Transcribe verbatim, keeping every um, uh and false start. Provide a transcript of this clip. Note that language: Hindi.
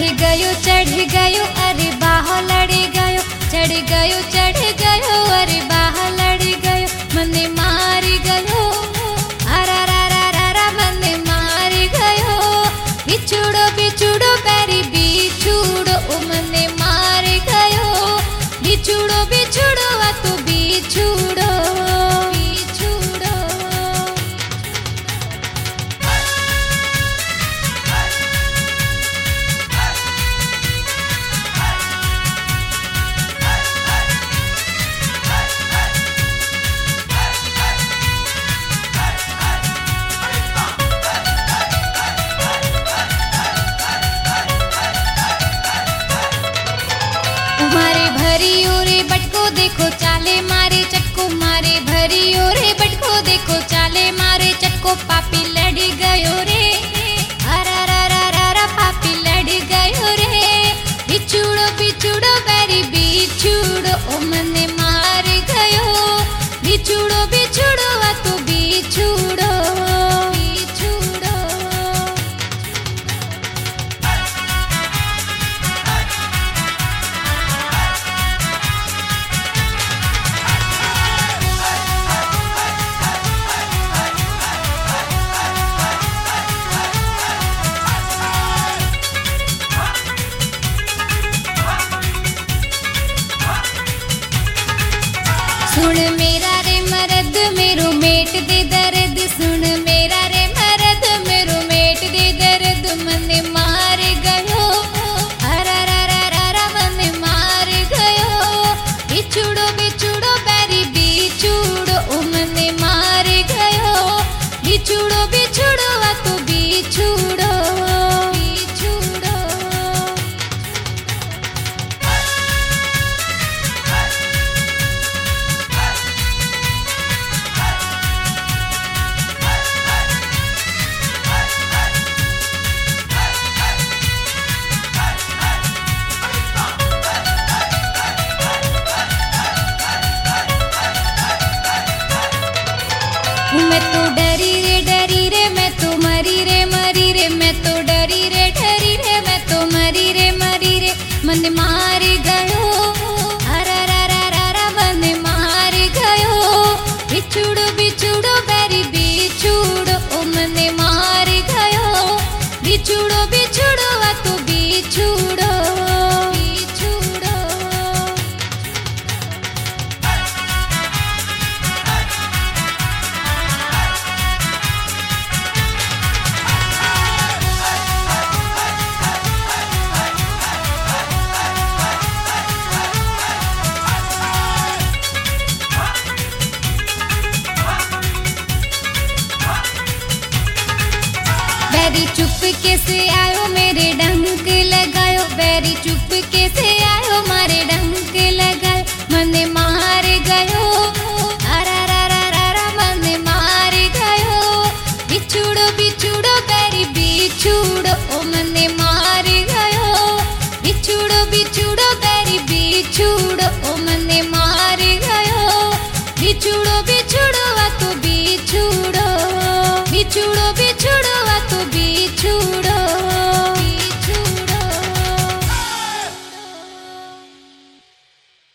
गयो चढ़ गयो अरे बाह लड़ी गयो, चढ़ गयो चढ़ गयो अरे बाह लड़ी गयो, मने मारी गयो अरा रा रा रा रा मने मारी गयो, बिछुड़ो बिछुड़ो बैरी बिछुड़ो ओ मने मारी गयो, बिछुड़ो बिछुड़ो आ तू बिछुड़ो बिछुड़ो। मारे भरी ओरे बटको देखो चाले मारे चटको, मारे भरी ओरे बटको देखो चाले मारे चटको, पापी लड़ गयो रे अरा रा रा रा रा पापी लड़ गयो रे, बिछुड़ो बिछुड़ो बैरी बिछुड़ो ओ मने मार गयो, बिछुड़ो बिछुड़ो आ तू बिछुड़ो बिछुड़ो। सुन मेरा रे मरद मेरो मेट दे दर्द, सुन मेरा रे मरद मेरो मेट दे दर्द, मने मार गयो अरा रा रा रा रा मने मार गयो, बिछुड़ो बिछुड़ो बैरी बिछुड़ो ओ मने मार गयो, बिछुड़ो बिछुड़ो आ तू बिछुड़ो बिछुड़ो। मैं तो डरी रे डरी रे मैं तो मरी रे मरी रे, मैं तो डरी रे डरी रे मैं तो मरी रे मरी रे, मन मार गयो अरा रा रा रा रा मन मार गयो, बिछुड़ो बिछुड़ो बैरी बिछुड़ो ओ मने मार गयो, बिछुड़ो बिछुड़ो आ तू बिछुड़ो बिछुड़ो। बैरी चुप कैसे आयो मेरे डंग